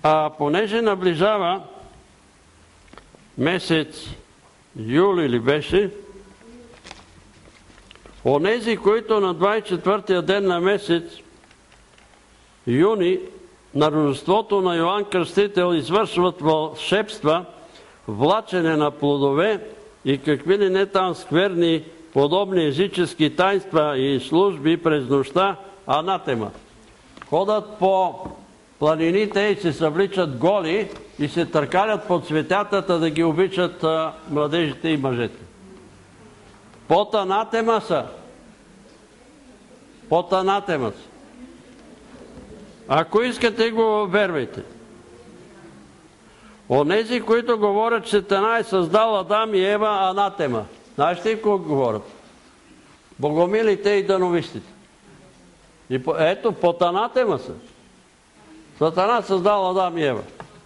понеже наближава месец юли ли беше, онези, които на 24-тия ден на месец юни на рождеството на Йоан Кръстител извършват вълшебства, влачене на плодове и какви ли не там скверни подобни езически таинства и служби през нощта, анатема. Ходят по планините и се съвличат голи и се търкалят по цветятата да ги обичат младежите и мъжете. Под анатема са. Под анатема са. Ако искате, го вервайте. Онези, които говорят, че Сатана е създал Адам и Ева, анатема. Знаеш ли какво говорят? Богомилите и дановистите. И ето, под анатема са. Сатана създал Адам и Ева.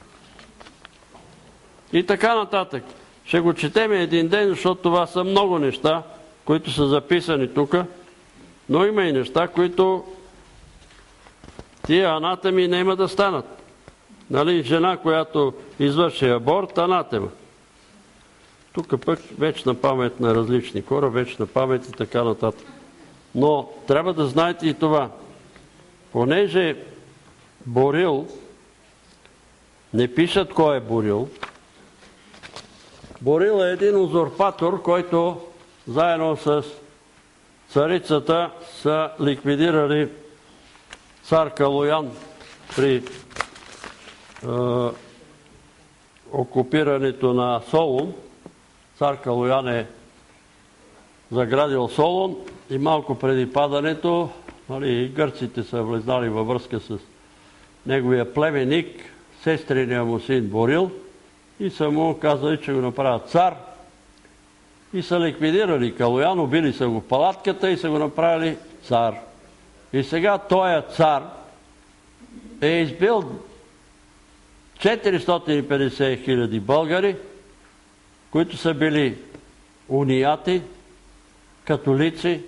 И така нататък. Ще го четем един ден, защото това са много неща, които са записани тук, но има и неща, които тия анатеми няма да станат. Нали, жена, която извърши аборт, анатема. Тук пък вечна памет на различни хора, вечна памет и така нататък. Но трябва да знаете и това. Понеже Борил, не пишат кой е Борил. Борил е един узурпатор, който заедно с царицата са ликвидирали цар Калоян при окупирането на Солун. Цар Калоян е заградил Солун и малко преди падането гърците са влезнали във връзка с неговия племенник, сестриния му син Борил, и са му казали, че го направят цар, и са ликвидирали Калоян, убили са го в палатката и са го направили цар. И сега този цар е избил 450 хиляди българи, които са били унияти, католици,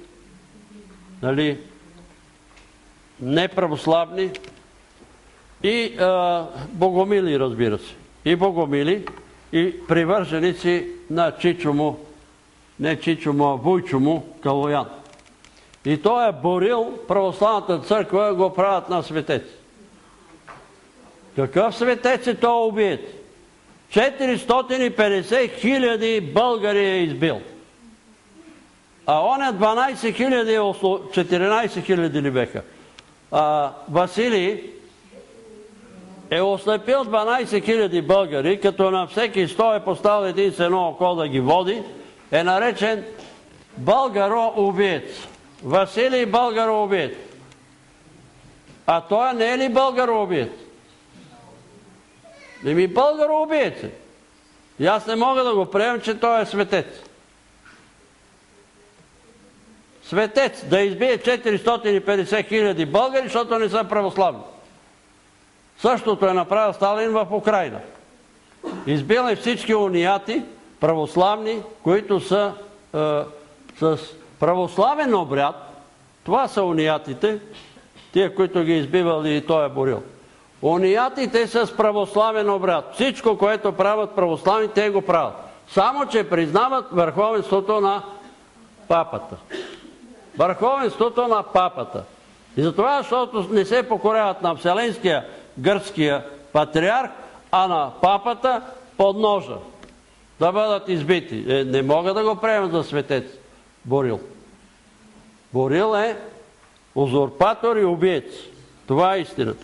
неправославни и богомили, разбира се. И богомили, и привърженици на Чичо му, не Чичо му, а Вуйчо му, Калоян. И той е Борил, православната църква го правят на светец. Какъв светец е той убиец? 450 хиляди българи е избил. А он е 12 хиляди, 14 хиляди ли беха? Василий е ослепил 12 хиляди българи, като на всеки 100 е поставил един с едно око да ги води, е наречен българо-убиец. Василий българо-убиец. А той не е ли българо-убиец? Българо-убиец е. И аз не мога да го приемам, че той е светец. Светец да избие 450 хиляди българи, защото не са православни. Същото е направил Сталин в Украйна. Избил е всички унияти, православни, които са с православен обряд. Това са униятите, тия, които ги избивали и той е Борил. Униятите са с православен обряд. Всичко, което правят православни, те го правят. Само, че признават върховенството на папата. Върховенството на папата. И затова, защото не се покоряват на Вселенския гръцкия патриарх, а на папата под ножа. Да бъдат избити. Не могат да го приемат за светец Борил. Борил е узурпатор и убиец. Това е истината.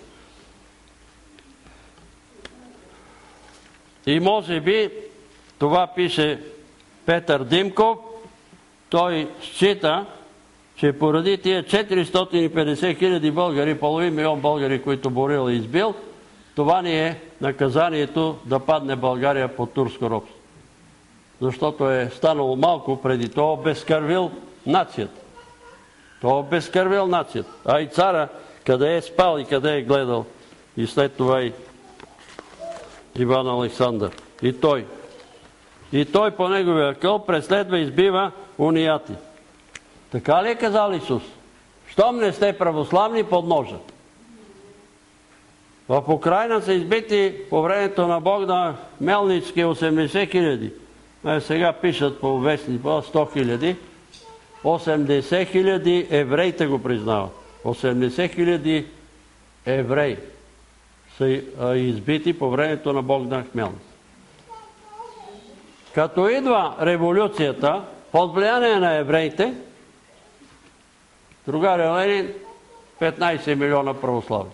И може би, това пише Петър Димков, той счита, че поради тия 450 хиляди българи, половин милион българи, които Борил е избил, това ни е наказанието да падне България под турско робство. Защото е станало малко преди това, обезкървил нацията. Той обезкървил нацията. А и цара, къде е спал и къде е гледал. И след това и Иван Александър. И той. И той по неговия къл преследва и избива унияти. Така ли е казал Исус? Щом не сте православни, под ножа. В Украина са избити по времето на Богдан Хмелницки 80 хиляди. Сега пишат по вестни 100 хиляди. 80 хиляди евреите го признават. 80 хиляди евреи са избити по времето на Богдан Хмелницки. Като идва революцията, под влияние на евреите, другаря Ленин, 15 милиона православни.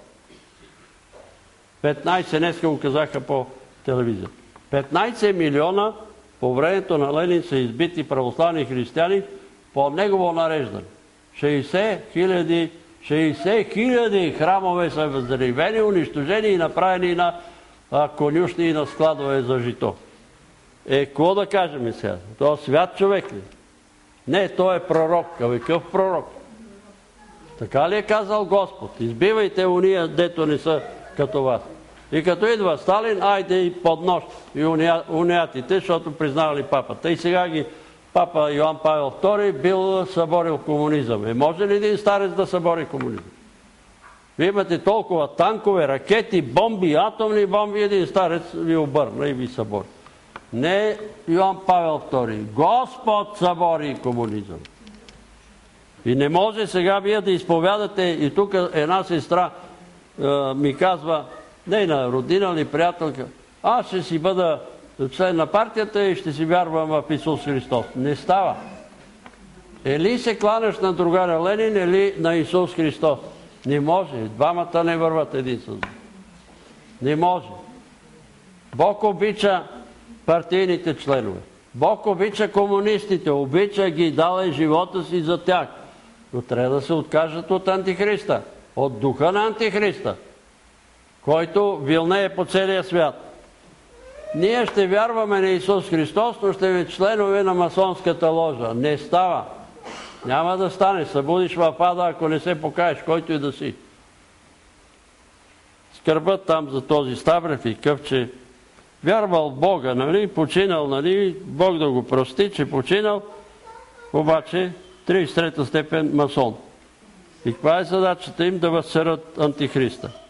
15, днеска го казаха по телевизия. 15 милиона по времето на Ленин са избити православни християни по негово нареждане. 60 хиляди храмове са взривени, унищожени и направени на конюшни и на складове за жито. Какво да кажем сега? Той е свят човек ли? Не, той е пророк. Какъв пророк? Така ли е казал Господ? Избивайте уния, дето не са като вас. И като идва Сталин, айде и под нощ и униятите, защото признавали папата. И сега ги папа Йоан Павел II бил съборил комунизъм. Може ли един старец да събори комунизъм? Вие имате толкова танкове, ракети, бомби, атомни бомби, един старец ви обърна и ви събори. Не Йоан Павел II. Господ събори комунизъм. И не може сега вие да изповядате, и тук една сестра ми казва, нейна родина или приятелка, аз ще си бъда член на партията и ще си вярвам в Исус Христос. Не става. Или се кланяш на другаря Ленин, или на Исус Христос. Не може. Двамата не върват един с друг. Не може. Бог обича партийните членове. Бог обича комунистите, обича ги, дал е живота си за тях. Но трябва да се откажат от Антихриста, от духа на Антихриста, който вилнее по целия свят. Ние ще вярваме на Исус Христос, но ще сме членове на масонската ложа. Не става. Няма да стане. Събудиш в ада, ако не се покаеш, който и да си. Скърбът там за този Ставрев и къв, че вярвал в Бога, нали, починал, нали, Бог да го прости, че починал, обаче 33-та степен масон. И каква е задачата им? Да възцарят Антихриста.